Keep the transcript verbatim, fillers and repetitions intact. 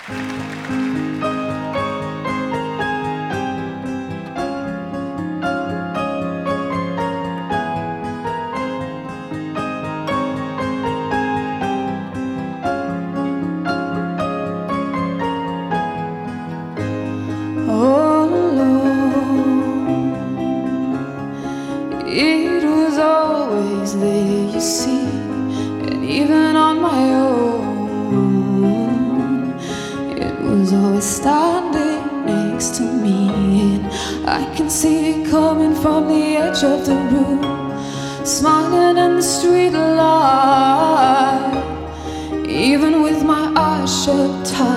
It was always there, you see, and even on my own, it was always standing next to me. And I can see it coming from the edge of the room, smiling in the street light, even with my eyes shut tight.